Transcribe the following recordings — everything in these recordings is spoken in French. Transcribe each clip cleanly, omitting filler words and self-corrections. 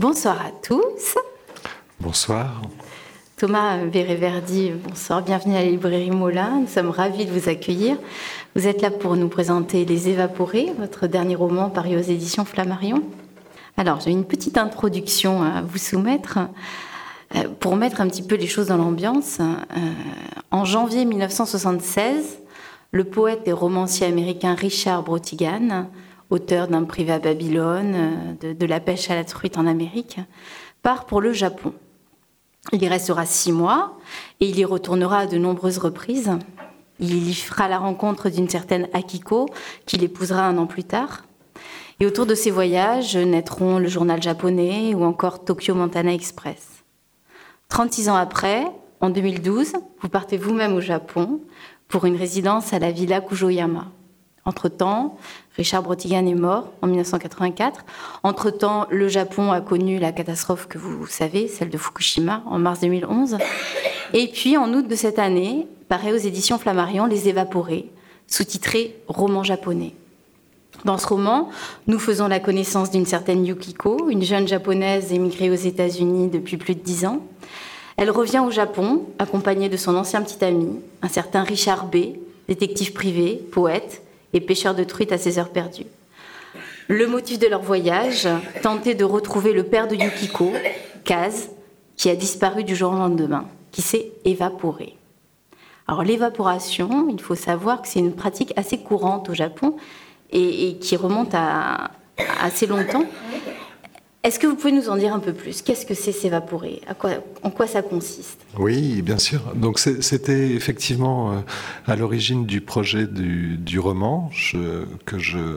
Bonsoir à tous. Bonsoir. Thomas Béréverdi, bonsoir, bienvenue à la librairie Molin. Nous sommes ravis de vous accueillir. Vous êtes là pour nous présenter Les Évaporés, votre dernier roman paru aux éditions Flammarion. Alors, j'ai une petite introduction à vous soumettre pour mettre un petit peu les choses dans l'ambiance. En janvier 1976, le poète et romancier américain Richard Brautigan, auteur d'Un privé à Babylone, de La pêche à la truite en Amérique, part pour le Japon. Il y restera 6 mois et il y retournera à de nombreuses reprises. Il y fera la rencontre d'une certaine Akiko, qu'il épousera 1 an plus tard. Et autour de ces voyages naîtront le journal japonais ou encore Tokyo Montana Express. 36 ans après, en 2012, vous partez vous-même au Japon pour une résidence à la villa Kujoyama. Entre-temps, Richard Brautigan est mort en 1984. Entre-temps, le Japon a connu la catastrophe que vous savez, celle de Fukushima, en mars 2011. Et puis, en août de cette année, paraît aux éditions Flammarion Les Évaporés, sous-titré « Roman japonais ». Dans ce roman, nous faisons la connaissance d'une certaine Yukiko, une jeune japonaise émigrée aux États-Unis depuis plus de 10 ans. Elle revient au Japon, accompagnée de son ancien petit ami, un certain Richard B., détective privé, poète et pêcheur de truites à ses heures perdues. Le motif de leur voyage, tenter de retrouver le père de Yukiko, Kaz, qui a disparu du jour au lendemain, qui s'est évaporé. Alors l'évaporation, il faut savoir que c'est une pratique assez courante au Japon et qui remonte à assez longtemps. Est-ce que vous pouvez nous en dire un peu plus ? Qu'est-ce que c'est s'évaporer ? En quoi ça consiste ? Oui, bien sûr. Donc c'était effectivement à l'origine du projet du roman que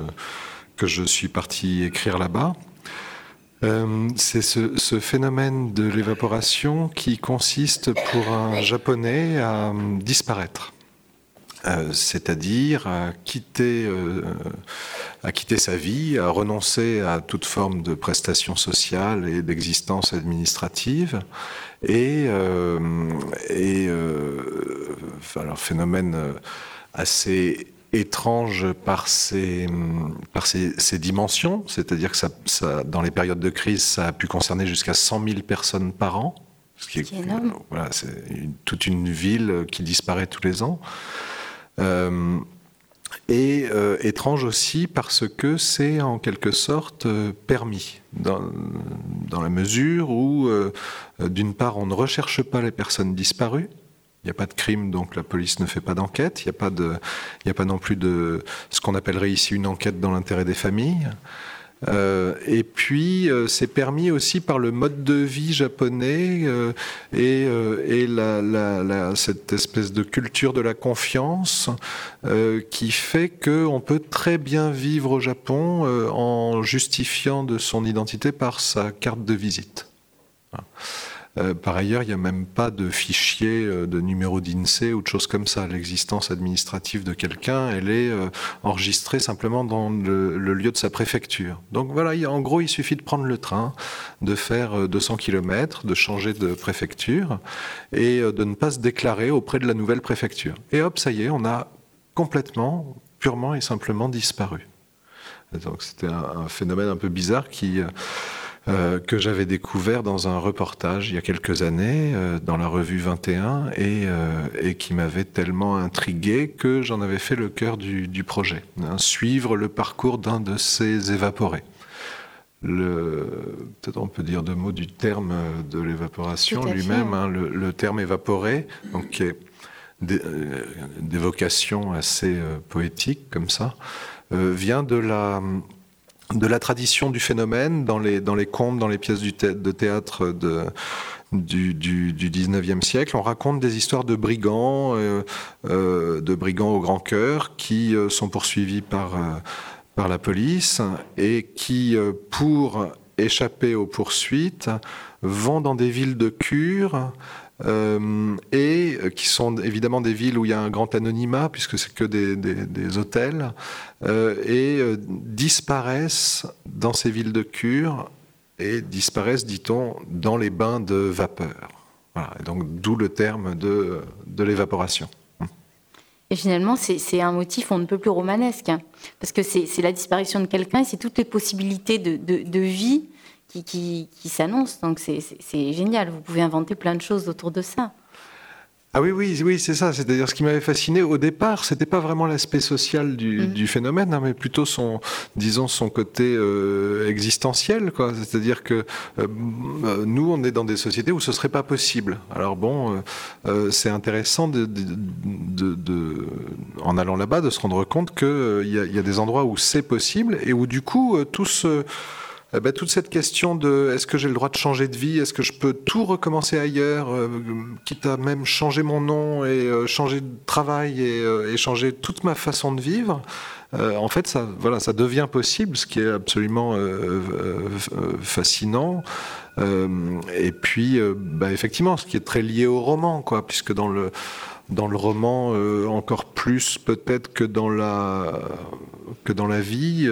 je suis parti écrire là-bas. C'est ce phénomène de l'évaporation qui consiste pour un Japonais à disparaître. C'est-à-dire à quitter sa vie, à renoncer à toute forme de prestations sociales et d'existence administrative, alors phénomène assez étrange par ses dimensions, c'est-à-dire que ça, dans les périodes de crise, ça a pu concerner jusqu'à 100 000 personnes par an, ce qui est énorme. Voilà, c'est toute une ville qui disparaît tous les ans. Étrange aussi parce que c'est en quelque sorte permis, dans la mesure où, d'une part, on ne recherche pas les personnes disparues. Il n'y a pas de crime, donc la police ne fait pas d'enquête. Il n'y a pas non plus de ce qu'on appellerait ici une enquête dans l'intérêt des familles. Et puis, c'est permis aussi par le mode de vie japonais cette espèce de culture de la confiance qui fait qu'on peut très bien vivre au Japon en justifiant de son identité par sa carte de visite. Par ailleurs, il n'y a même pas de fichier de numéro d'INSEE ou de choses comme ça. L'existence administrative de quelqu'un, elle est enregistrée simplement dans le lieu de sa préfecture. Donc voilà, en gros, il suffit de prendre le train, de faire 200 km, de changer de préfecture et de ne pas se déclarer auprès de la nouvelle préfecture. Et hop, ça y est, on a complètement, purement et simplement disparu. Donc c'était un phénomène un peu bizarre que j'avais découvert dans un reportage il y a quelques années dans la revue 21 et qui m'avait tellement intrigué que j'en avais fait le cœur du projet, suivre le parcours d'un de ces évaporés. Peut-être on peut dire 2 mots du terme de l'évaporation lui-même, le terme évaporé, donc qui est d'évocation assez poétique comme ça, vient de la tradition du phénomène dans les contes, dans les pièces de théâtre du 19e siècle. On raconte des histoires de brigands au grand cœur qui sont poursuivis par la police et qui, pour échapper aux poursuites, vont dans des villes de cure et qui sont évidemment des villes où il y a un grand anonymat puisque c'est que des hôtels et disparaissent dans ces villes de cure et disparaissent, dit-on, dans les bains de vapeur. Voilà, et donc d'où le terme de l'évaporation. Et finalement, c'est un motif on ne peut plus romanesque, parce que c'est la disparition de quelqu'un et c'est toutes les possibilités de vie qui s'annonce. Donc c'est génial, vous pouvez inventer plein de choses autour de ça. Ah oui, c'est ça. C'est-à-dire, ce qui m'avait fasciné au départ, c'était pas vraiment l'aspect social du phénomène, hein, mais plutôt son côté existentiel, quoi. C'est-à-dire que nous, on est dans des sociétés où ce serait pas possible. Alors bon, c'est intéressant en allant là-bas, de se rendre compte que il y a des endroits où c'est possible et où du coup toute cette question de est-ce que j'ai le droit de changer de vie, est-ce que je peux tout recommencer ailleurs, quitte à même changer mon nom et changer de travail et changer toute ma façon de vivre, en fait ça devient possible, ce qui est absolument fascinant. Et puis effectivement, ce qui est très lié au roman, quoi, puisque dans le roman, encore plus peut-être que dans la vie,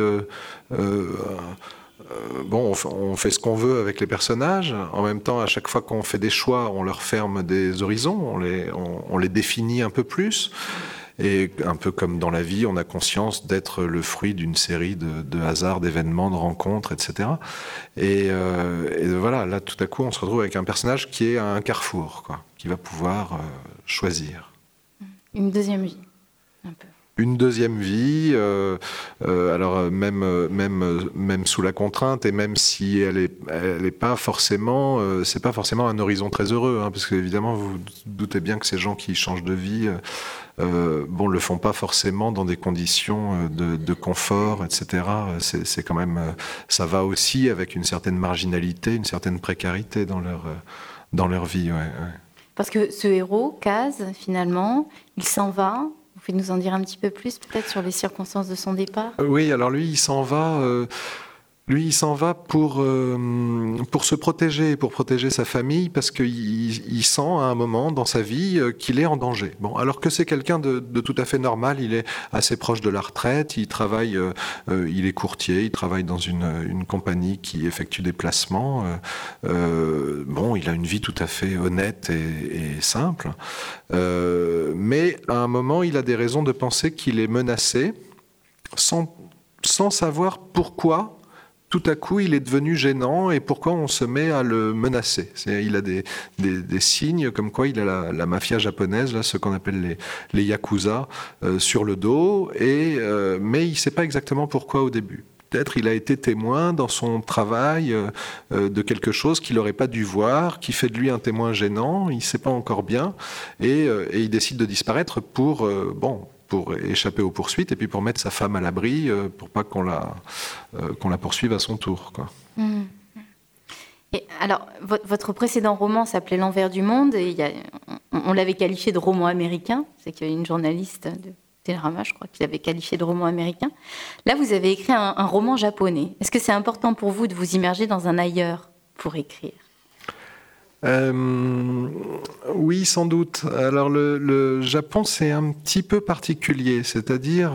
on fait ce qu'on veut avec les personnages. En même temps, à chaque fois qu'on fait des choix, on leur ferme des horizons, on les définit un peu plus. Et un peu comme dans la vie, on a conscience d'être le fruit d'une série de hasards, d'événements, de rencontres, etc. Et voilà, là, tout à coup, on se retrouve avec un personnage qui est à un carrefour, quoi, qui va pouvoir choisir. Une deuxième vie, un peu. Une deuxième vie, alors même sous la contrainte, et même si elle est pas forcément, c'est pas forcément un horizon très heureux, hein, parce que évidemment vous doutez bien que ces gens qui changent de vie, le font pas forcément dans des conditions de confort, etc. C'est quand même, ça va aussi avec une certaine marginalité, une certaine précarité dans leur vie. Ouais. Parce que ce héros, Kaz, finalement, il s'en va. Vous pouvez nous en dire un petit peu plus, peut-être, sur les circonstances de son départ ? Oui, alors lui, il s'en va pour se protéger, pour protéger sa famille, parce qu'il sent à un moment dans sa vie qu'il est en danger. Bon, alors que c'est quelqu'un de tout à fait normal, il est assez proche de la retraite, il travaille, il est courtier, il travaille dans une compagnie qui effectue des placements. Il a une vie tout à fait honnête et simple. Mais à un moment, il a des raisons de penser qu'il est menacé, sans savoir pourquoi. Tout à coup, il est devenu gênant et pourquoi on se met à le menacer. Il a des signes comme quoi il a la mafia japonaise, là, ce qu'on appelle les yakuza, sur le dos, mais il ne sait pas exactement pourquoi au début. Peut-être il a été témoin dans son travail de quelque chose qu'il n'aurait pas dû voir, qui fait de lui un témoin gênant, il ne sait pas encore bien, et il décide de disparaître pour échapper aux poursuites et puis pour mettre sa femme à l'abri, pour pas qu'on la poursuive à son tour, quoi. Et alors, votre précédent roman s'appelait L'envers du monde, et on l'avait qualifié de roman américain. C'est qu'il y a une journaliste de Télérama, je crois, qui l'avait qualifié de roman américain. Là, vous avez écrit un roman japonais. Est-ce que c'est important pour vous de vous immerger dans un ailleurs pour écrire ? Oui, sans doute. Alors le Japon, c'est un petit peu particulier, c'est-à-dire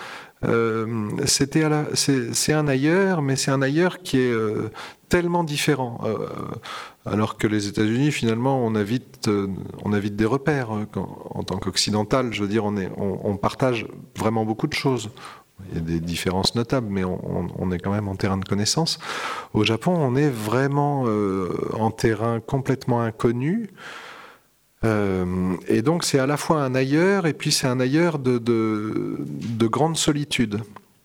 c'est un ailleurs, mais c'est un ailleurs qui est tellement différent. Alors que les États-Unis, finalement, on a vite des repères en tant qu'occidental. Je veux dire, on partage vraiment beaucoup de choses. Il y a des différences notables, mais on est quand même en terrain de connaissance. Au Japon, on est vraiment en terrain complètement inconnu. Et donc, c'est à la fois un ailleurs, et puis c'est un ailleurs de grande solitude.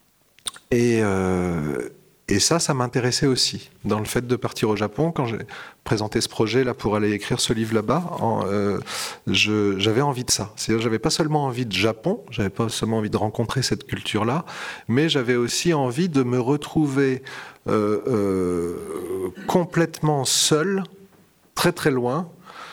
Et ça m'intéressait aussi. Dans le fait de partir au Japon, quand j'ai présenté ce projet là pour aller écrire ce livre là-bas, j'avais envie de ça. C'est-à-dire, j'avais pas seulement envie de Japon, j'avais pas seulement envie de rencontrer cette culture-là, mais j'avais aussi envie de me retrouver complètement seul, très très loin,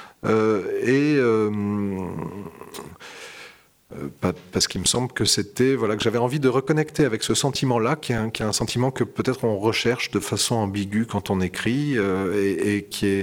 parce qu'il me semble que que j'avais envie de reconnecter avec ce sentiment-là, qui est un sentiment que peut-être on recherche de façon ambiguë quand on écrit, et qui est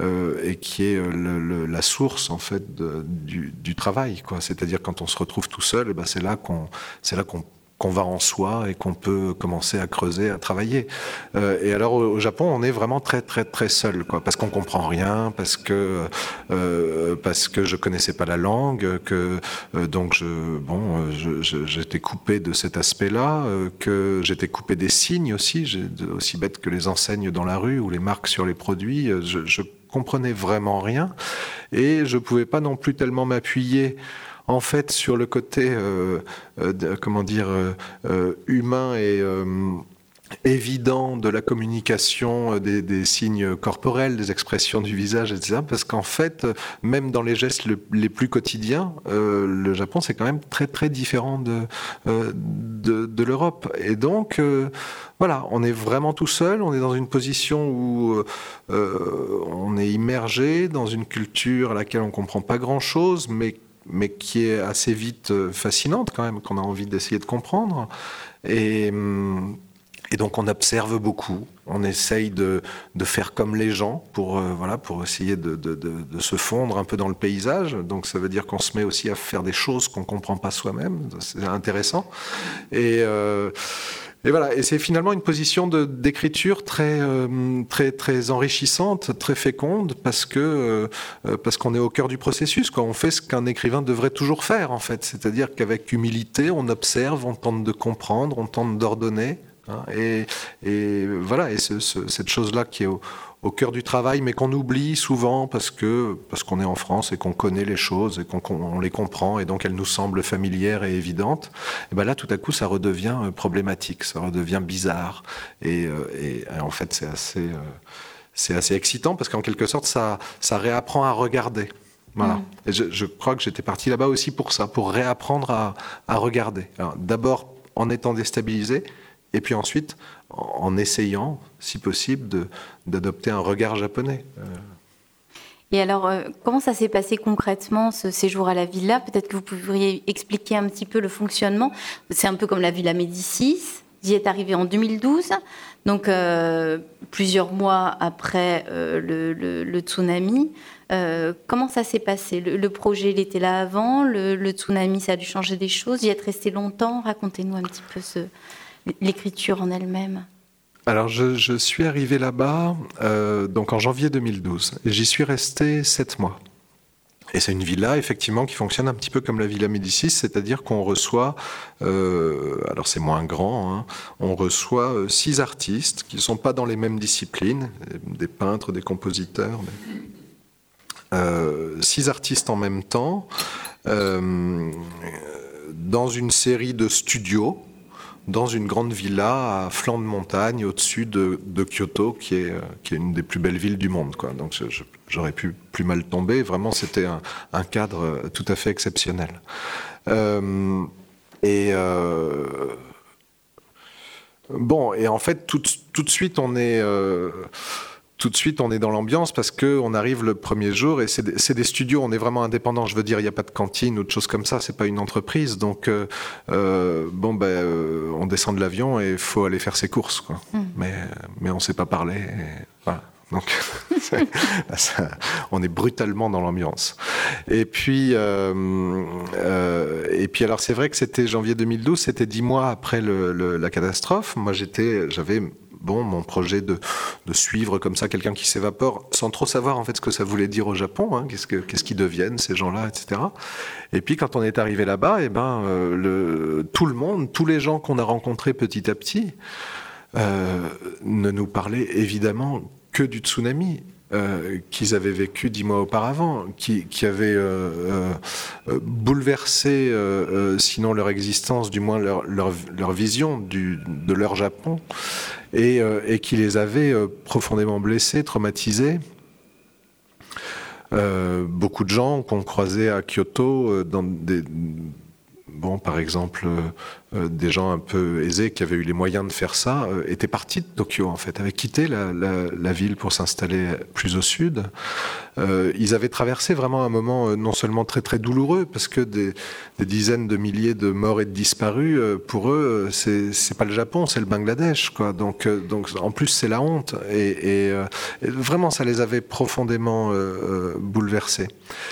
la source en fait du travail, quoi. C'est-à-dire quand on se retrouve tout seul, c'est là qu'on qu'on va en soi et qu'on peut commencer à creuser, à travailler. Et alors au Japon, on est vraiment très très très seul, quoi, parce qu'on comprend rien, parce que je connaissais pas la langue, donc j'étais coupé de cet aspect-là, que j'étais coupé des signes aussi, aussi bête que les enseignes dans la rue ou les marques sur les produits. Je comprenais vraiment rien et je pouvais pas non plus tellement m'appuyer en fait sur le côté humain et évident de la communication des signes corporels, des expressions du visage, etc. Parce qu'en fait, même dans les gestes les plus quotidiens, le Japon, c'est quand même très très différent de l'Europe. Et donc, voilà, on est vraiment tout seul, on est dans une position où on est immergé dans une culture à laquelle on ne comprend pas grand-chose, mais qui est assez vite fascinante quand même, qu'on a envie d'essayer de comprendre. Et donc on observe beaucoup, on essaye de faire comme les gens pour essayer de se fondre un peu dans le paysage. Donc ça veut dire qu'on se met aussi à faire des choses qu'on ne comprend pas soi-même, c'est intéressant. Et voilà, et c'est finalement une position d'écriture très très enrichissante, très féconde, parce qu'on est au cœur du processus, quoi. On fait ce qu'un écrivain devrait toujours faire, en fait, c'est-à-dire qu'avec humilité, on observe, on tente de comprendre, on tente d'ordonner. Et voilà, et cette chose-là qui est au cœur du travail, mais qu'on oublie souvent parce qu'on est en France et qu'on connaît les choses et qu'on les comprend, et donc elles nous semblent familières et évidentes. Et ben là, tout à coup, ça redevient problématique, ça redevient bizarre. Et en fait, c'est assez excitant parce qu'en quelque sorte, ça réapprend à regarder. Voilà. Et je crois que j'étais parti là-bas aussi pour ça, pour réapprendre à regarder. Alors, d'abord en étant déstabilisé, et puis ensuite, en essayant, si possible, d'adopter un regard japonais. Et alors, comment ça s'est passé concrètement, ce séjour à la villa ? Peut-être que vous pourriez expliquer un petit peu le fonctionnement. C'est un peu comme la Villa Médicis. Vous y êtes arrivé en 2012, donc plusieurs mois après le tsunami. Comment ça s'est passé ? Le projet, il était là avant. Le tsunami, ça a dû changer des choses. Vous y êtes resté longtemps. Racontez-nous un petit peu l'écriture en elle-même. Alors, je suis arrivé là-bas donc en janvier 2012 et j'y suis resté 7 mois. Et c'est une villa, effectivement, qui fonctionne un petit peu comme la Villa Médicis, c'est-à-dire qu'on reçoit, alors c'est moins grand, hein, on reçoit 6 artistes qui ne sont pas dans les mêmes disciplines, des peintres, des compositeurs, 6 artistes en même temps, dans une série de studios, dans une grande villa à flanc de montagne au-dessus de Kyoto, qui est une des plus belles villes du monde, quoi. Donc j'aurais pu plus mal tomber. Vraiment, c'était un cadre tout à fait exceptionnel. Bon, et en fait, tout de suite, on est dans l'ambiance parce qu'on arrive le premier jour et c'est des studios, on est vraiment indépendant. Je veux dire, il n'y a pas de cantine ou de choses comme ça, c'est pas une entreprise. Donc, on descend de l'avion et il faut aller faire ses courses, quoi. Mais on ne sait pas parler. Et voilà. Donc, on est brutalement dans l'ambiance. Et puis alors, c'est vrai que c'était janvier 2012, c'était 10 mois après la catastrophe. Moi, j'avais mon projet de suivre comme ça quelqu'un qui s'évapore, sans trop savoir en fait ce que ça voulait dire au Japon, hein, qu'est-ce qu'ils deviennent ces gens-là, etc. Et puis quand on est arrivé là-bas, tout le monde, tous les gens qu'on a rencontrés petit à petit, ne nous parlaient évidemment que du tsunami qu'ils avaient vécu 10 mois auparavant, qui avait bouleversé, sinon leur existence, du moins leur vision de leur Japon, et qui les avait profondément blessés, traumatisés. Beaucoup de gens qu'on croisait à Kyoto, par exemple, des gens un peu aisés qui avaient eu les moyens de faire ça, étaient partis de Tokyo, en fait, avaient quitté la ville pour s'installer plus au sud. Ils avaient traversé vraiment un moment non seulement très très douloureux, parce que des dizaines de milliers de morts et de disparus, pour eux, c'est pas le Japon, c'est le Bangladesh, quoi. Donc en plus, c'est la honte. Et vraiment, ça les avait profondément bouleversés.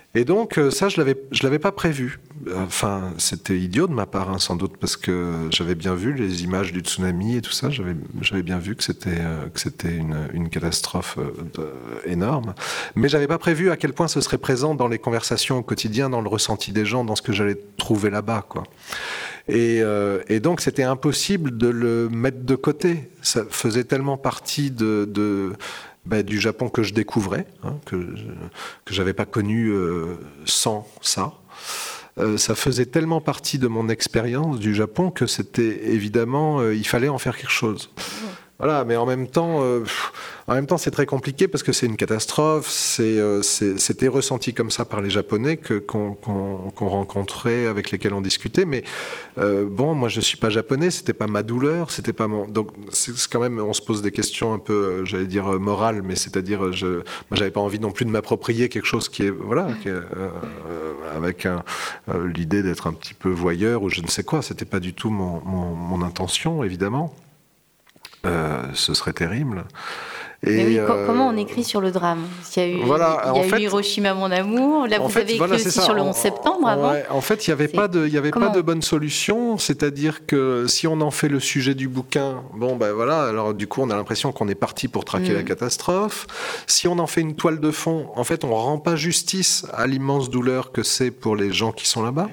Et donc ça, je l'avais pas prévu. Enfin, c'était idiot de ma part, hein, sans doute, parce que j'avais bien vu les images du tsunami et tout ça. J'avais bien vu que c'était une catastrophe énorme. Mais j'avais pas prévu à quel point ce serait présent dans les conversations au quotidien, dans le ressenti des gens, dans ce que j'allais trouver là-bas, quoi. Et donc, c'était impossible de le mettre de côté. Ça faisait tellement partie du Japon que je découvrais, hein, que j'avais pas connu sans ça. Ça faisait tellement partie de mon expérience du Japon que c'était évidemment, il fallait en faire quelque chose. Voilà, mais en même temps, c'est très compliqué parce que c'est une catastrophe. C'était ressenti comme ça par les Japonais qu'on rencontrait, avec lesquels on discutait. Mais bon, moi, je suis pas japonais. C'était pas ma douleur. C'était pas mon. Donc, c'est quand même, on se pose des questions un peu, j'allais dire morales, mais c'est-à-dire, moi, j'avais pas envie non plus de m'approprier quelque chose qui est, voilà, avec l'idée d'être un petit peu voyeur ou je ne sais quoi. C'était pas du tout mon intention, évidemment. Ce serait terrible. Et comment on écrit sur le drame? Il y a eu Hiroshima, mon amour. Là, vous avez écrit aussi sur le 11 septembre avant. Ouais, en fait, il n'y avait pas de bonne solution. C'est-à-dire que si on en fait le sujet du bouquin, bon, ben voilà, alors du coup, on a l'impression qu'on est parti pour traquer la catastrophe. Si on en fait une toile de fond, en fait, on ne rend pas justice à l'immense douleur que c'est pour les gens qui sont là-bas.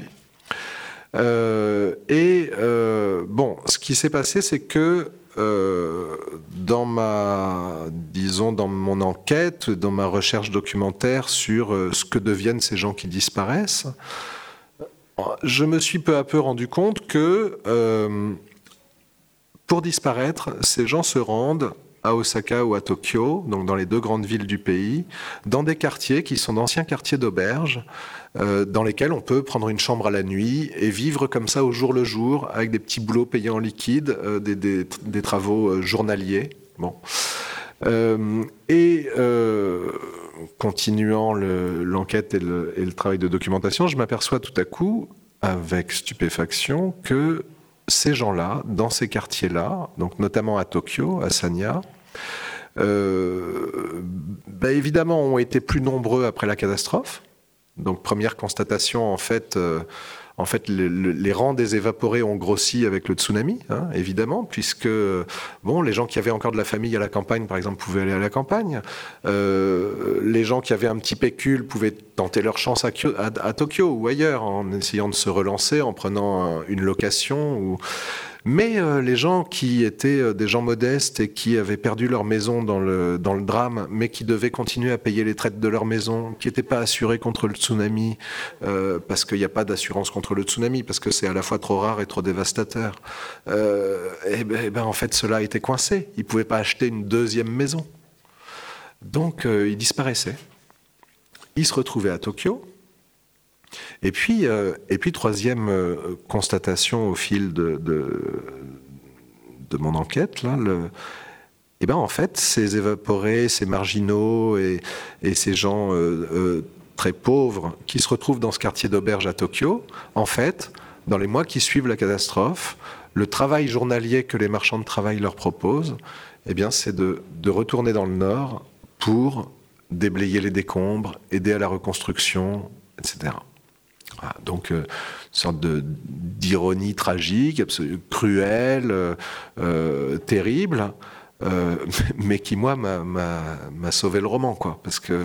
Bon, ce qui s'est passé, c'est que dans mon enquête, dans ma recherche documentaire sur ce que deviennent ces gens qui disparaissent, je me suis peu à peu rendu compte que pour disparaître, ces gens se rendent à Osaka ou à Tokyo, donc dans les deux grandes villes du pays, dans des quartiers qui sont d'anciens quartiers d'auberges, dans lesquels on peut prendre une chambre à la nuit et vivre comme ça au jour le jour, avec des petits boulots payés en liquide, des travaux journaliers. Bon. Continuant l'enquête et le travail de documentation, je m'aperçois tout à coup, avec stupéfaction, que ces gens-là, dans ces quartiers-là, donc notamment à Tokyo, à Sanya, évidemment ont été plus nombreux après la catastrophe. Donc première constatation, en fait, les rangs des évaporés ont grossi avec le tsunami, hein, évidemment, puisque bon, les gens qui avaient encore de la famille à la campagne, par exemple, pouvaient aller à la campagne. Les gens qui avaient un petit pécule pouvaient tenter leur chance à Tokyo ou ailleurs, en essayant de se relancer, en prenant une location. Mais les gens qui étaient des gens modestes et qui avaient perdu leur maison dans le drame, mais qui devaient continuer à payer les traites de leur maison, qui n'étaient pas assurés contre le tsunami, parce qu'il n'y a pas d'assurance contre le tsunami, parce que c'est à la fois trop rare et trop dévastateur, en fait, ceux-là étaient coincés. Ils ne pouvaient pas acheter une deuxième maison. Donc, ils disparaissaient. Ils se retrouvaient à Tokyo. Et puis troisième constatation au fil de mon enquête, là, en fait, ces évaporés, ces marginaux et ces gens très pauvres qui se retrouvent dans ce quartier d'auberge à Tokyo, en fait, dans les mois qui suivent la catastrophe, le travail journalier que les marchands de travail leur proposent, c'est de retourner dans le Nord pour déblayer les décombres, aider à la reconstruction, etc. Voilà, donc, une sorte d'ironie tragique, cruelle, terrible, mais qui, moi, m'a sauvé le roman, quoi. Parce que,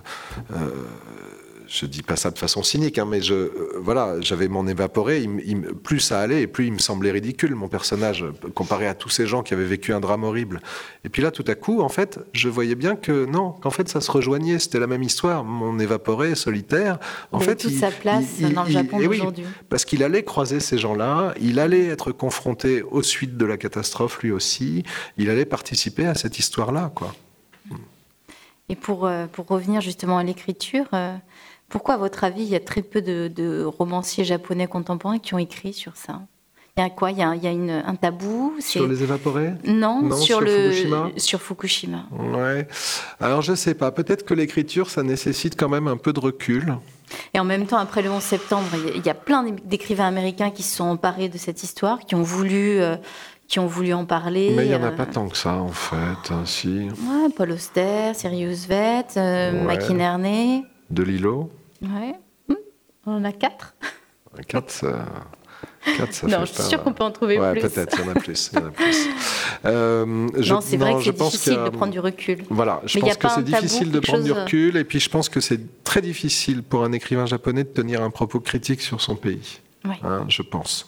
je dis pas ça de façon cynique, hein, mais j'avais mon évaporé, plus ça allait, et plus il me semblait ridicule, mon personnage, comparé à tous ces gens qui avaient vécu un drame horrible. Et puis là, tout à coup, en fait, je voyais bien qu'en fait, ça se rejoignait, c'était la même histoire. Mon évaporé, solitaire, en fait, toute sa place dans le Japon d'aujourd'hui. Oui, parce qu'il allait croiser ces gens-là, il allait être confronté aux suites de la catastrophe, lui aussi, il allait participer à cette histoire-là, quoi. Et pour revenir justement à l'écriture, pourquoi, à votre avis, il y a très peu de romanciers japonais contemporains qui ont écrit sur ça? Il y a quoi? Il y a un tabou? Sur les évaporés? Non, sur Fukushima. Sur Fukushima. Ouais. Alors je sais pas. Peut-être que l'écriture, ça nécessite quand même un peu de recul. Et en même temps, après le 11 septembre, il y a plein d'écrivains américains qui se sont emparés de cette histoire, qui ont voulu en parler. Mais il n'y en a pas tant que ça, en fait. Hein, si. Ouais, Paul Auster, Sirius Vett, Mackin Erney. De Lillo. Ouais. On en a 4. 4, ça non, fait je suis sûre qu'on peut en trouver plus. Peut-être, il y en a plus. Non, c'est vrai que c'est difficile de prendre du recul. Voilà, je pense que c'est difficile de prendre du recul, et puis je pense que c'est très difficile pour un écrivain japonais de tenir un propos critique sur son pays. Oui. Je pense.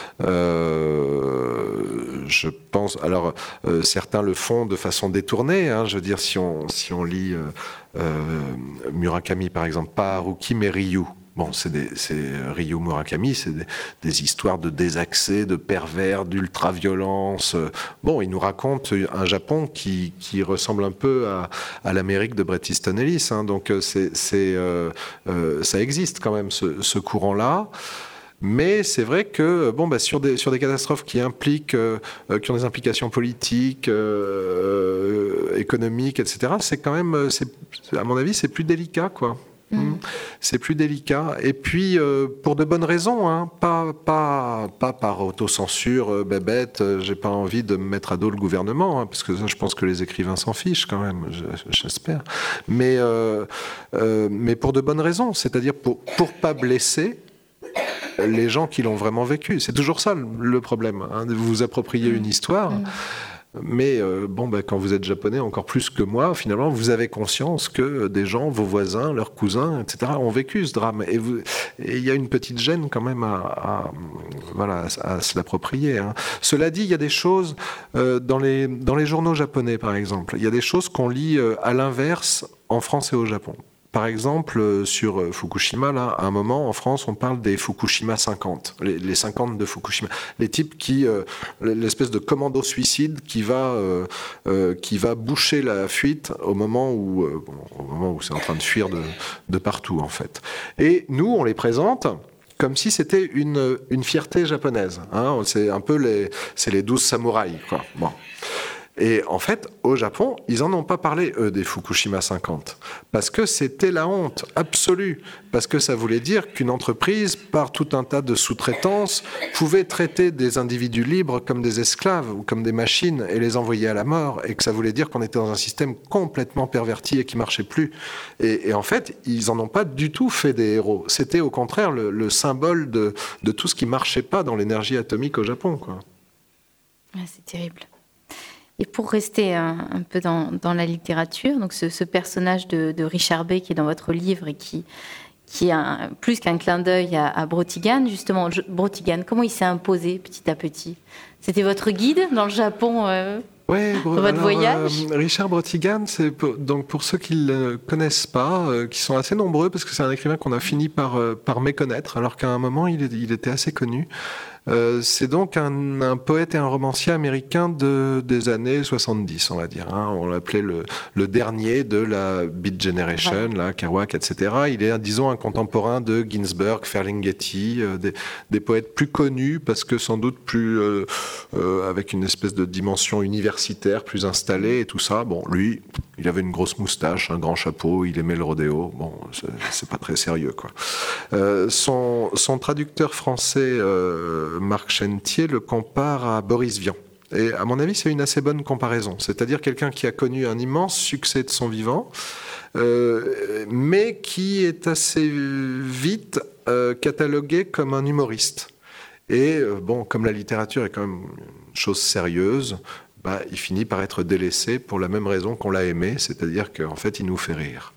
Alors, certains le font de façon détournée. Je veux dire, si on lit Murakami, par exemple, pas Haruki, mais Ryu. Bon, c'est Ryu Murakami, c'est des histoires de désaccès, de pervers, d'ultra-violence. Bon, il nous raconte un Japon qui ressemble un peu à l'Amérique de Bret Easton Ellis. Donc, ça existe quand même, ce courant-là. Mais c'est vrai que sur des catastrophes qui ont des implications politiques, économiques, etc., c'est quand même, à mon avis, c'est plus délicat, quoi. C'est plus délicat. Et puis, pour de bonnes raisons, pas par autocensure bébête, j'ai pas envie de me mettre à dos le gouvernement, parce que ça, je pense que les écrivains s'en fichent quand même, j'espère. Mais pour de bonnes raisons, c'est-à-dire pour pas blesser les gens qui l'ont vraiment vécu. C'est toujours ça le problème. Vous vous appropriez une histoire, mais quand vous êtes japonais, encore plus que moi, finalement, vous avez conscience que des gens, vos voisins, leurs cousins, etc., ont vécu ce drame. Et il y a une petite gêne quand même à se l'approprier. Cela dit, il y a des choses dans les journaux japonais, par exemple. Il y a des choses qu'on lit à l'inverse en France et au Japon. Par exemple, sur Fukushima, là, à un moment, en France, on parle des Fukushima 50, les 50 de Fukushima. Les types l'espèce de commando suicide qui va boucher la fuite au moment où c'est en train de fuir de partout, en fait. Et nous, on les présente comme si c'était une fierté japonaise. C'est un peu les 12 samouraïs, quoi. Bon. Et en fait, au Japon, ils n'en ont pas parlé, eux, des Fukushima 50. Parce que c'était la honte absolue. Parce que ça voulait dire qu'une entreprise, par tout un tas de sous-traitances, pouvait traiter des individus libres comme des esclaves ou comme des machines et les envoyer à la mort. Et que ça voulait dire qu'on était dans un système complètement perverti et qui ne marchait plus. Et en fait, ils n'en ont pas du tout fait des héros. C'était au contraire le symbole de tout ce qui ne marchait pas dans l'énergie atomique au Japon, quoi. Ouais, c'est terrible. Et pour rester un peu dans la littérature, donc ce personnage de Richard Bey qui est dans votre livre et qui est plus qu'un clin d'œil à Brotigan, justement, Brotigan, comment il s'est imposé petit à petit ? C'était votre guide dans le Japon dans votre voyage ? Richard Brotigan, donc pour ceux qui ne le connaissent pas, qui sont assez nombreux, parce que c'est un écrivain qu'on a fini par méconnaître, alors qu'à un moment il était assez connu. C'est donc un poète et un romancier américain des années 70, on va dire. On l'appelait le dernier de la Beat Generation, là, Kerouac, etc. Il est, disons, un contemporain de Ginsberg, Ferlinghetti, des poètes plus connus, parce que sans doute plus avec une espèce de dimension universitaire, plus installée et tout ça. Bon, lui, il avait une grosse moustache, un grand chapeau, il aimait le rodéo. Bon, c'est pas très sérieux, quoi. Son traducteur français, Marc Chentier, le compare à Boris Vian. Et à mon avis, c'est une assez bonne comparaison. C'est-à-dire quelqu'un qui a connu un immense succès de son vivant, mais qui est assez vite catalogué comme un humoriste. Et comme la littérature est quand même une chose sérieuse, il finit par être délaissé pour la même raison qu'on l'a aimé, c'est-à-dire qu'en fait, il nous fait rire.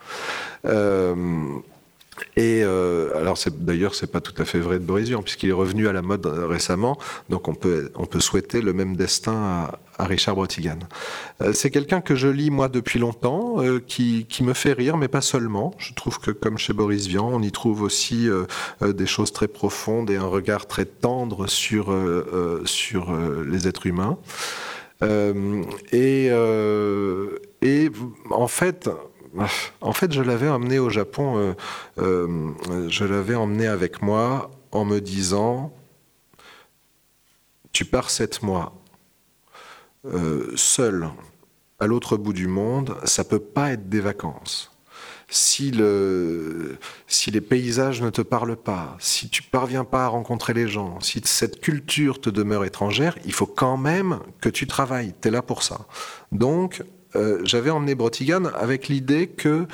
Alors d'ailleurs, c'est pas tout à fait vrai de Boris Vian, puisqu'il est revenu à la mode récemment, donc on peut souhaiter le même destin à Richard Brotigan. C'est quelqu'un que je lis moi depuis longtemps, qui me fait rire, mais pas seulement. Je trouve que comme chez Boris Vian, on y trouve aussi des choses très profondes et un regard très tendre sur les êtres humains. Et en fait, je l'avais emmené au Japon, je l'avais emmené avec moi en me disant « Tu pars 7 mois, seul, à l'autre bout du monde, ça ne peut pas être des vacances. Si les paysages ne te parlent pas, si tu ne parviens pas à rencontrer les gens, si cette culture te demeure étrangère, il faut quand même que tu travailles, tu es là pour ça. Donc, j'avais emmené Brotigan avec l'idée que,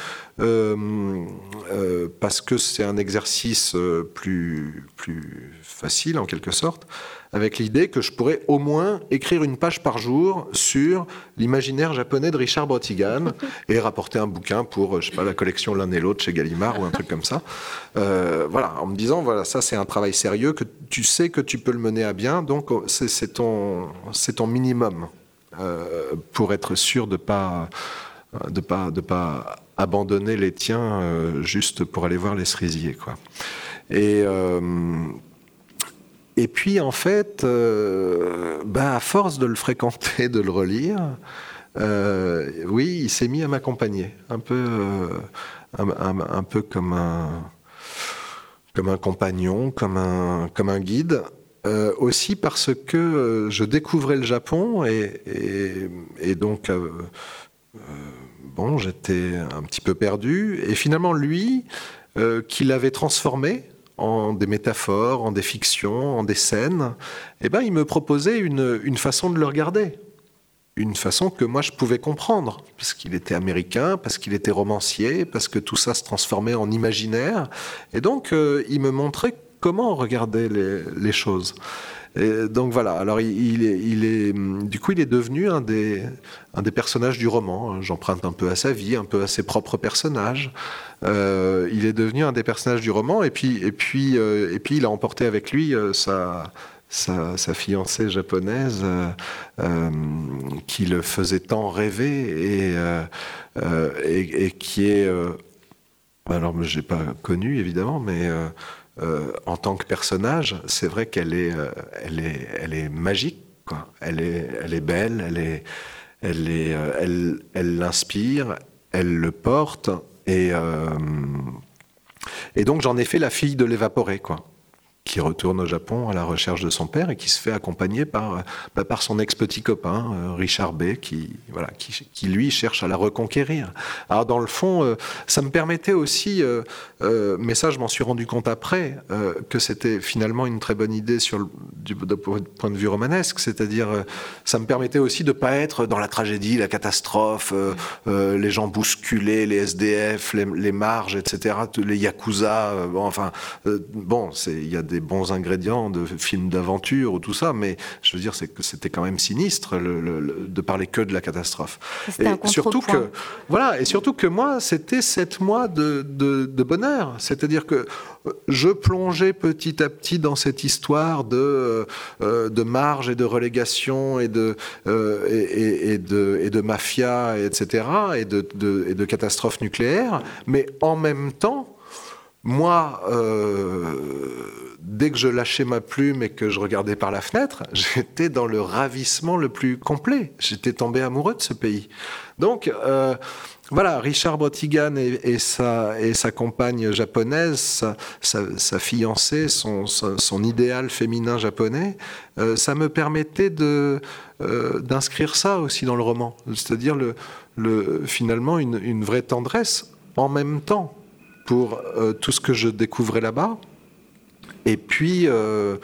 parce que c'est un exercice plus facile en quelque sorte, avec l'idée que je pourrais au moins écrire une page par jour sur l'imaginaire japonais de Richard Brotigan et rapporter un bouquin pour, je sais pas, la collection L'un et l'autre chez Gallimard ou un truc comme ça. Voilà, en me disant, voilà, ça c'est un travail sérieux que tu sais que tu peux le mener à bien, donc c'est ton minimum pour être sûr de pas abandonner les tiens juste pour aller voir les cerisiers, quoi. Et puis, en fait, à force de le fréquenter, de le relire, oui, il s'est mis à m'accompagner, un peu comme un compagnon, comme un guide. Aussi parce que je découvrais le Japon et donc, j'étais un petit peu perdu. Et finalement, lui, qui l'avait transformé en des métaphores, en des fictions, en des scènes, il me proposait une façon de le regarder. Une façon que moi je pouvais comprendre, parce qu'il était américain, parce qu'il était romancier, parce que tout ça se transformait en imaginaire. Et donc, il me montrait comment regarder les choses. Et donc voilà, alors il est devenu un des personnages du roman. J'emprunte un peu à sa vie, un peu à ses propres personnages. Il est devenu un des personnages du roman, et puis il a emporté avec lui sa fiancée japonaise qui le faisait tant rêver et qui est... alors, je n'ai pas connu, évidemment, mais en tant que personnage, c'est vrai qu'elle est magique, quoi. Elle est belle, elle l'inspire, elle le porte, et donc j'en ai fait la fille de l'évaporé, quoi, qui retourne au Japon à la recherche de son père et qui se fait accompagner par son ex-petit copain, Richard B., qui lui cherche à la reconquérir. Alors dans le fond, ça me permettait aussi, mais ça je m'en suis rendu compte après, que c'était finalement une très bonne idée du point de vue romanesque, c'est-à-dire ça me permettait aussi de ne pas être dans la tragédie, la catastrophe, les gens bousculés, les SDF, les marges, etc., les Yakuza, il y a des bons ingrédients de films d'aventure ou tout ça, mais je veux dire, c'est que c'était quand même sinistre de parler que de la catastrophe. C'était un contrepoint. Et surtout que moi, c'était 7 mois de bonheur. C'est-à-dire que je plongeais petit à petit dans cette histoire de marge et de relégation et de mafia, etc., et de catastrophes nucléaires, mais en même temps, moi, dès que je lâchais ma plume et que je regardais par la fenêtre, j'étais dans le ravissement le plus complet. J'étais tombé amoureux de ce pays. Donc, voilà, Richard Brotigan et sa compagne japonaise, sa fiancée, son idéal féminin japonais, ça me permettait d'inscrire ça aussi dans le roman. C'est-à-dire finalement une vraie tendresse en même temps pour tout ce que je découvrais là-bas, et puis un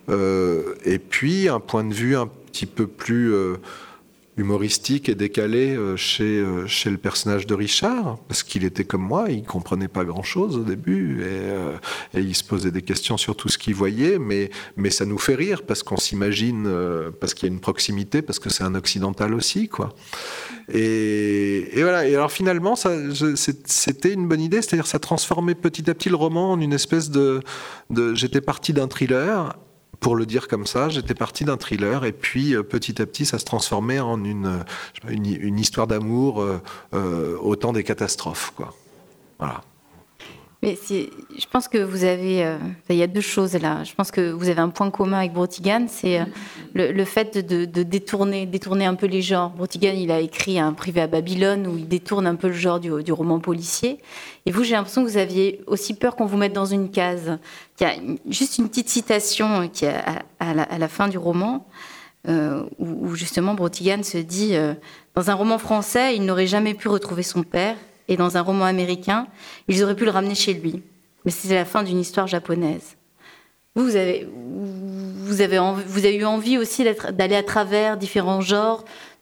point de vue un petit peu plus humoristique et décalé chez le personnage de Richard, parce qu'il était comme moi, il comprenait pas grand-chose au début, et il se posait des questions sur tout ce qu'il voyait, mais ça nous fait rire, parce qu'on s'imagine, parce qu'il y a une proximité, parce que c'est un occidental aussi, quoi. Et voilà, et alors finalement, c'était une bonne idée, c'est-à-dire ça transformait petit à petit le roman en une espèce j'étais parti d'un thriller, pour le dire comme ça, j'étais parti d'un thriller, et puis petit à petit ça se transformait en une histoire d'amour au temps des catastrophes, quoi. Voilà. Mais je pense que vous avez... il y a deux choses là. Je pense que vous avez un point commun avec Brotigan, c'est le fait de détourner un peu les genres. Brotigan, il a écrit Un privé à Babylone, où il détourne un peu le genre du roman policier. Et vous, j'ai l'impression que vous aviez aussi peur qu'on vous mette dans une case. Il y a juste une petite citation qui est à la fin du roman, où justement Brotigan se dit dans un roman français, il n'aurait jamais pu retrouver son père, et dans un roman américain, ils auraient pu le ramener chez lui. Mais c'est la fin d'une histoire japonaise. Vous avez eu envie aussi d'aller à travers différents genres,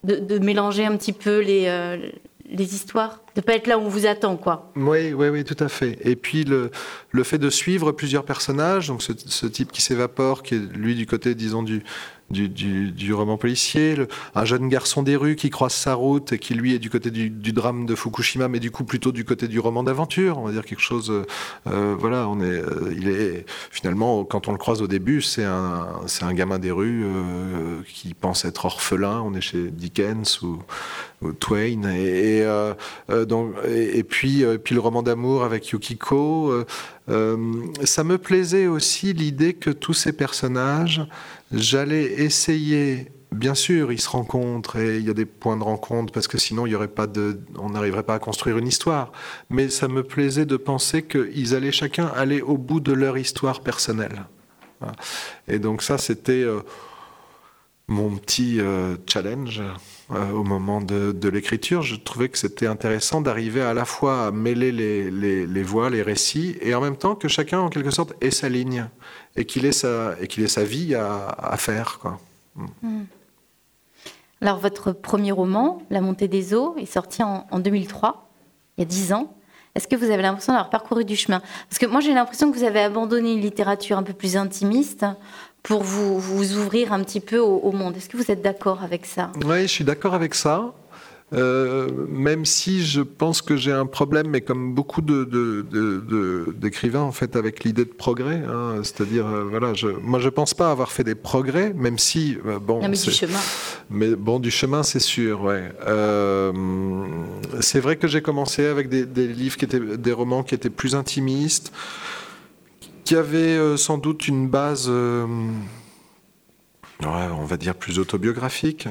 de mélanger un petit peu les histoires, de ne pas être là où on vous attend, quoi. Oui, tout à fait. Et puis le fait de suivre plusieurs personnages, donc ce type qui s'évapore, qui est lui du côté, disons, du roman policier, un jeune garçon des rues qui croise sa route et qui lui est du côté du drame de Fukushima, mais du coup plutôt du côté du roman d'aventure, on va dire quelque chose. Voilà, il est finalement, quand on le croise au début, c'est un gamin des rues qui pense être orphelin. On est chez Dickens ou Twain et puis le roman d'amour avec Yukiko. Ça me plaisait aussi l'idée que tous ces personnages, j'allais essayer. Bien sûr, ils se rencontrent et il y a des points de rencontre parce que sinon on n'arriverait pas à construire une histoire. Mais ça me plaisait de penser qu'ils allaient chacun aller au bout de leur histoire personnelle. Et donc ça, c'était mon petit challenge au moment de l'écriture. Je trouvais que c'était intéressant d'arriver à la fois à mêler les voix, les récits, et en même temps que chacun, en quelque sorte, ait sa ligne et qu'il ait sa vie à faire, quoi. Alors, votre premier roman, La montée des eaux, est sorti en 2003, il y a 10 ans. Est-ce que vous avez l'impression d'avoir parcouru du chemin ? Parce que moi, j'ai l'impression que vous avez abandonné une littérature un peu plus intimiste pour vous ouvrir un petit peu au monde. Est-ce que vous êtes d'accord avec ça ? Oui, je suis d'accord avec ça. Même si je pense que j'ai un problème, mais comme beaucoup d'écrivains en fait, avec l'idée de progrès, hein, c'est-à-dire moi je pense pas avoir fait des progrès, même si non, mais du chemin. Mais bon, du chemin, c'est sûr. Ouais. C'est vrai que j'ai commencé avec des livres des romans qui étaient plus intimistes, qui avaient sans doute une base, on va dire plus autobiographique,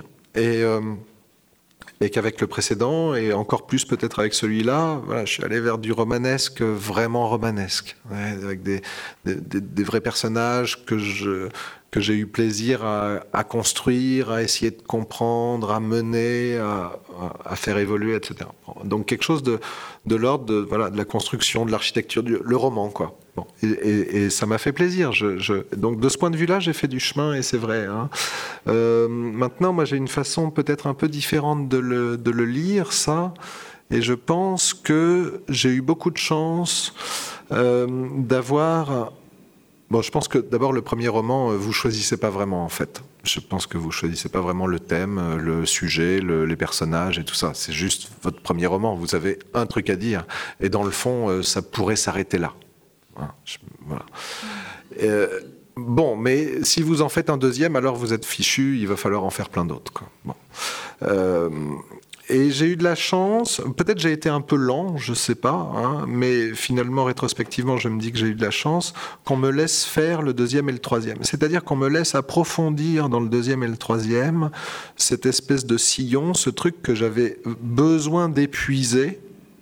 et qu'avec le précédent, et encore plus peut-être avec celui-là, je suis allé vers du romanesque, vraiment romanesque, avec des vrais personnages que j'ai eu plaisir à construire, à essayer de comprendre, à mener, à faire évoluer, etc. Donc quelque chose de l'ordre de la construction, de l'architecture, le roman, quoi. Bon, et ça m'a fait plaisir. Donc de ce point de vue-là, j'ai fait du chemin, et c'est vrai. Hein. Maintenant, moi, j'ai une façon peut-être un peu différente de le lire, ça. Et je pense que j'ai eu beaucoup de chance d'avoir... Bon, je pense que d'abord, le premier roman, vous choisissez pas vraiment, en fait. Je pense que vous choisissez pas vraiment le thème, le sujet, les personnages et tout ça. C'est juste votre premier roman. Vous avez un truc à dire. Et dans le fond, ça pourrait s'arrêter là. Voilà. Bon, mais si vous en faites un deuxième, alors vous êtes fichu, il va falloir en faire plein d'autres, quoi. Bon. Et j'ai eu de la chance, peut-être j'ai été un peu lent, je sais pas, hein, mais finalement, rétrospectivement, je me dis que j'ai eu de la chance qu'on me laisse faire le deuxième et le troisième. C'est-à-dire qu'on me laisse approfondir dans le deuxième et le troisième cette espèce de sillon, ce truc que j'avais besoin d'épuiser,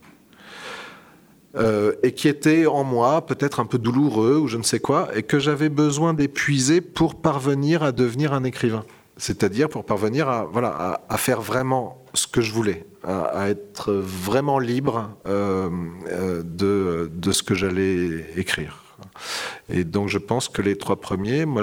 et qui était en moi peut-être un peu douloureux ou je ne sais quoi, et que j'avais besoin d'épuiser pour parvenir à devenir un écrivain. C'est-à-dire pour parvenir à faire vraiment ce que je voulais, à être vraiment libre de ce que j'allais écrire. Et donc je pense que les trois premiers, moi,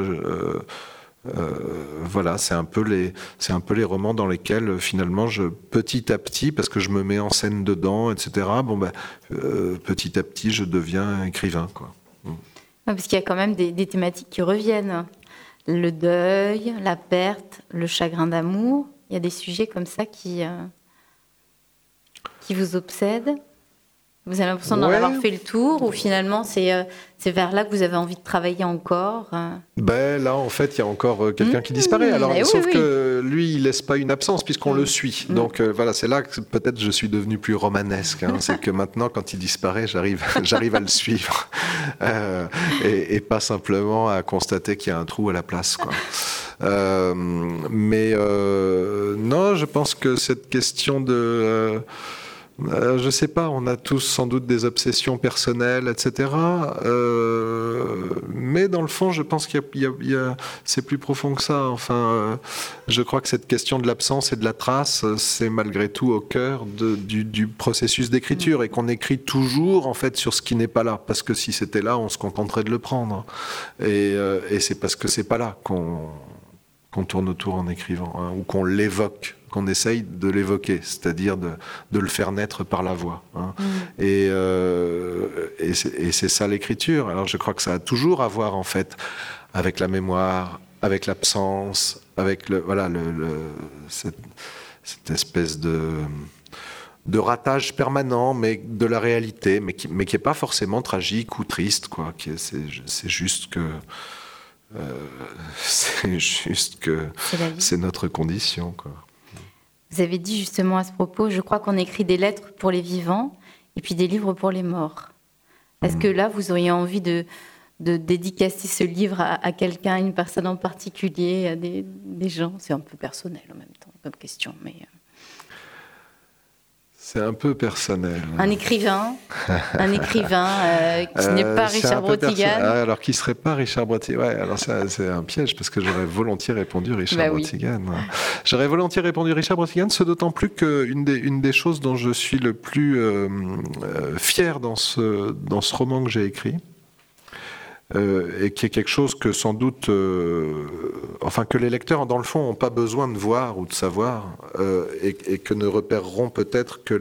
c'est un peu les romans dans lesquels finalement petit à petit, parce que je me mets en scène dedans, etc. Petit à petit, je deviens écrivain, quoi. Parce qu'il y a quand même des thématiques qui reviennent. Le deuil, la perte, le chagrin d'amour. Il y a des sujets comme ça qui vous obsèdent. Vous avez l'impression d'en avoir fait le tour, ou finalement c'est vers là que vous avez envie de travailler encore Là, en fait, il y a encore quelqu'un qui disparaît. Alors, sauf que lui, il laisse pas une absence puisqu'on le suit. Donc c'est là que peut-être je suis devenu plus romanesque. Hein. C'est que maintenant, quand il disparaît, j'arrive à le suivre et pas simplement à constater qu'il y a un trou à la place, quoi. Non, je pense que cette question de je sais pas, on a tous sans doute des obsessions personnelles, etc. Mais dans le fond, je pense c'est plus profond que ça. Enfin, je crois que cette question de l'absence et de la trace, c'est malgré tout au cœur du processus d'écriture, et qu'on écrit toujours en fait sur ce qui n'est pas là, parce que si c'était là, on se contenterait de le prendre. Et c'est parce que c'est pas là qu'on qu'on tourne autour en écrivant, hein, ou qu'on l'évoque, qu'on essaye de l'évoquer, c'est-à-dire de le faire naître par la voix. Hein. Et c'est ça l'écriture. Alors je crois que ça a toujours à voir en fait avec la mémoire, avec l'absence, avec cette espèce de ratage permanent, mais de la réalité, mais qui est pas forcément tragique ou triste, quoi. C'est juste que c'est notre condition, quoi. Vous avez dit justement à ce propos, je crois qu'on écrit des lettres pour les vivants et puis des livres pour les morts. Est-ce que là, vous auriez envie de dédicacer ce livre à quelqu'un, à une personne en particulier, à des gens? C'est un peu personnel en même temps comme question, mais... C'est un peu personnel. Un écrivain qui n'est pas Richard Brotigan. Alors qui serait pas Richard Brotigan? Ouais, alors c'est un piège parce que j'aurais volontiers répondu Richard Brotigan. Oui. J'aurais volontiers répondu Richard Brotigan, ce d'autant plus qu'une des choses dont je suis le plus fier dans ce roman que j'ai écrit, et qui est quelque chose que sans doute, que les lecteurs dans le fond n'ont pas besoin de voir ou de savoir, et que ne repéreront peut-être que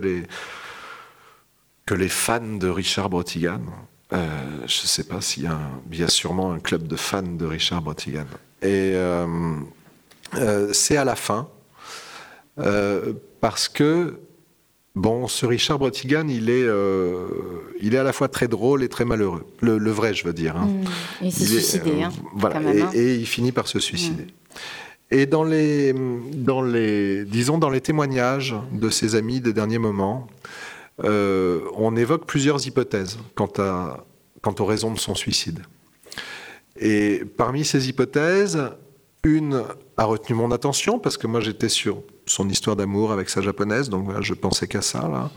les fans de Richard Brotigan. Je ne sais pas s'il y a sûrement un club de fans de Richard Brotigan. Et c'est à la fin, parce que ce Richard Brotigan, il est à la fois très drôle et très malheureux. Le vrai, je veux dire. Hein. Il s'est suicidé. Voilà, et il finit par se suicider. Et dans les témoignages de ses amis des derniers moments, on évoque plusieurs hypothèses quant aux raisons de son suicide. Et parmi ces hypothèses, une a retenu mon attention, parce que moi j'étais sur son histoire d'amour avec sa japonaise, donc voilà, je pensais qu'à ça, là.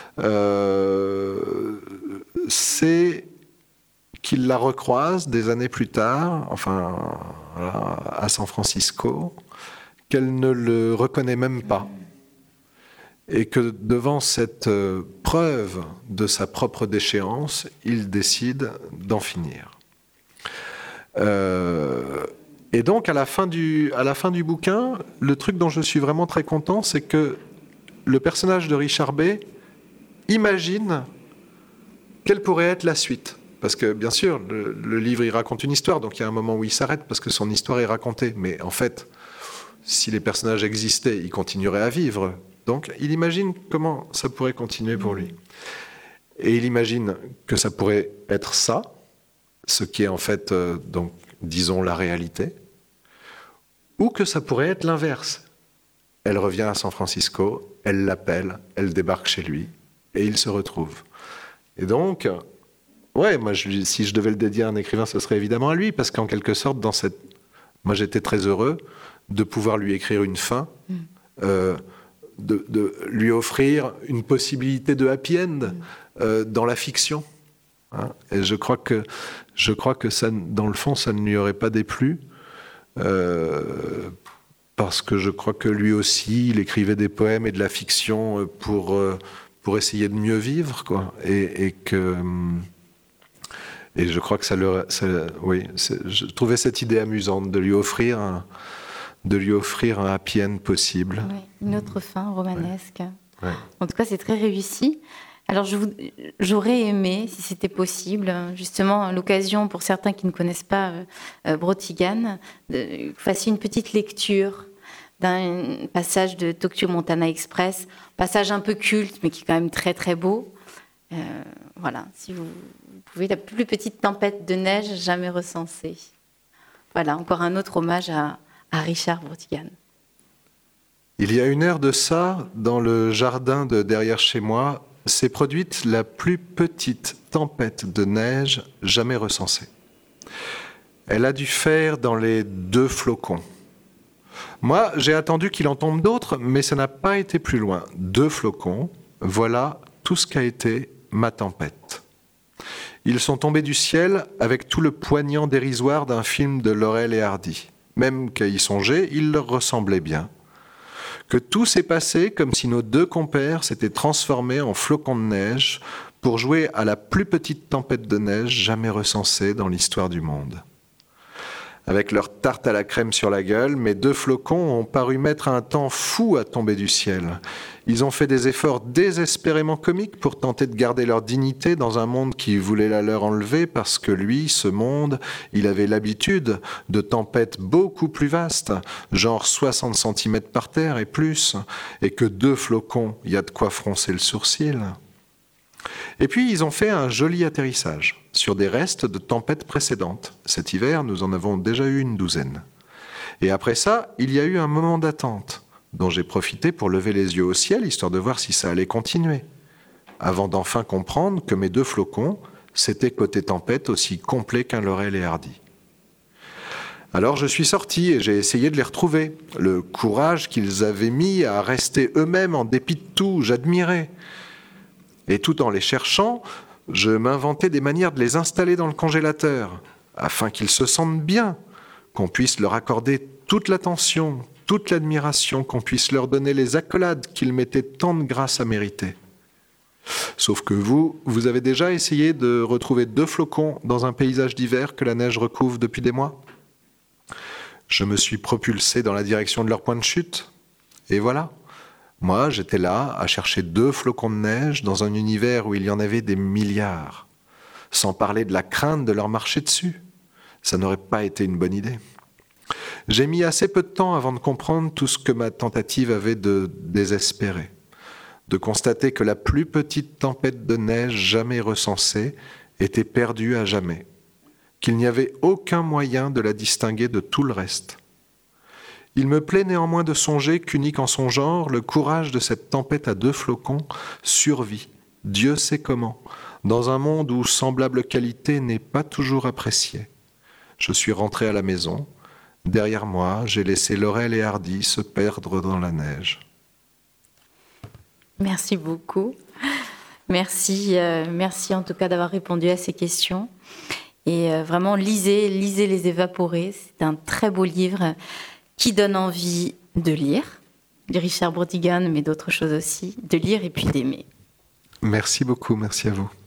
C'est qu'il la recroise des années plus tard, à San Francisco, qu'elle ne le reconnaît même pas. Et que devant cette preuve de sa propre déchéance, il décide d'en finir. Et donc, à la fin du bouquin, le truc dont je suis vraiment très content, c'est que le personnage de Richard B. imagine quelle pourrait être la suite. Parce que, bien sûr, le livre, il raconte une histoire, donc il y a un moment où il s'arrête, parce que son histoire est racontée. Mais en fait, si les personnages existaient, ils continueraient à vivre. Donc, il imagine comment ça pourrait continuer pour lui. Et il imagine que ça pourrait être ça, ce qui est en fait, disons, la réalité. Ou que ça pourrait être l'inverse. Elle revient à San Francisco, elle l'appelle, elle débarque chez lui, et ils se retrouvent. Et donc, moi, si je devais le dédier à un écrivain, ce serait évidemment à lui, parce qu'en quelque sorte, moi j'étais très heureux de pouvoir lui écrire une fin, de lui offrir une possibilité de happy end dans la fiction. Hein. Et je crois que ça, dans le fond, ça ne lui aurait pas déplu. Parce que je crois que lui aussi, il écrivait des poèmes et de la fiction pour essayer de mieux vivre, quoi. Et je crois que je trouvais cette idée amusante de lui offrir un happy end possible. Oui, une autre fin romanesque. Ouais. En tout cas, c'est très réussi. Alors, j'aurais aimé, si c'était possible, justement, l'occasion pour certains qui ne connaissent pas Brotigan, de faire une petite lecture d'un passage de Tokyo Montana Express, passage un peu culte, mais qui est quand même très très beau. Voilà, si vous pouvez, la plus petite tempête de neige jamais recensée. Voilà, encore un autre hommage à Richard Brotigan. Il y a une heure de ça, dans le jardin de derrière chez moi, s'est produite la plus petite tempête de neige jamais recensée. Elle a dû faire dans les 2 flocons. Moi, j'ai attendu qu'il en tombe d'autres, mais ça n'a pas été plus loin. 2 flocons, voilà tout ce qu'a été ma tempête. Ils sont tombés du ciel avec tout le poignant dérisoire d'un film de Laurel et Hardy. Même qu'à y songer, il leur ressemblait bien. Que tout s'est passé comme si nos 2 compères s'étaient transformés en flocons de neige pour jouer à la plus petite tempête de neige jamais recensée dans l'histoire du monde. Avec leur tarte à la crème sur la gueule, mes 2 flocons ont paru mettre un temps fou à tomber du ciel. Ils ont fait des efforts désespérément comiques pour tenter de garder leur dignité dans un monde qui voulait la leur enlever parce que lui, ce monde, il avait l'habitude de tempêtes beaucoup plus vastes, genre 60 cm par terre et plus, et que 2 flocons, il y a de quoi froncer le sourcil. Et puis ils ont fait un joli atterrissage sur des restes de tempêtes précédentes. Cet hiver, nous en avons déjà eu une douzaine. Et après ça, il y a eu un moment d'attente, dont j'ai profité pour lever les yeux au ciel, histoire de voir si ça allait continuer, avant d'enfin comprendre que mes 2 flocons, c'était côté tempête aussi complet qu'un Laurel et Hardy. Alors je suis sorti et j'ai essayé de les retrouver. Le courage qu'ils avaient mis à rester eux-mêmes en dépit de tout, j'admirais. Et tout en les cherchant, je m'inventais des manières de les installer dans le congélateur, afin qu'ils se sentent bien, qu'on puisse leur accorder toute l'attention, toute l'admiration, qu'on puisse leur donner les accolades qu'ils mettaient tant de grâce à mériter. Sauf que vous avez déjà essayé de retrouver 2 flocons dans un paysage d'hiver que la neige recouvre depuis des mois ? Je me suis propulsé dans la direction de leur point de chute, et voilà. Moi, j'étais là à chercher 2 flocons de neige dans un univers où il y en avait des milliards, sans parler de la crainte de leur marcher dessus. Ça n'aurait pas été une bonne idée. J'ai mis assez peu de temps avant de comprendre tout ce que ma tentative avait de désespéré, de constater que la plus petite tempête de neige jamais recensée était perdue à jamais, qu'il n'y avait aucun moyen de la distinguer de tout le reste. Il me plaît néanmoins de songer qu'unique en son genre, le courage de cette tempête à 2 flocons survit, Dieu sait comment, dans un monde où semblable qualité n'est pas toujours appréciée. Je suis rentré à la maison. Derrière moi, j'ai laissé Laurel et Hardy se perdre dans la neige. Merci beaucoup. Merci en tout cas d'avoir répondu à ces questions. Et vraiment, lisez Les Évaporés. C'est un très beau livre qui donne envie de lire, de Richard Brautigan, mais d'autres choses aussi, de lire et puis d'aimer. Merci beaucoup, merci à vous.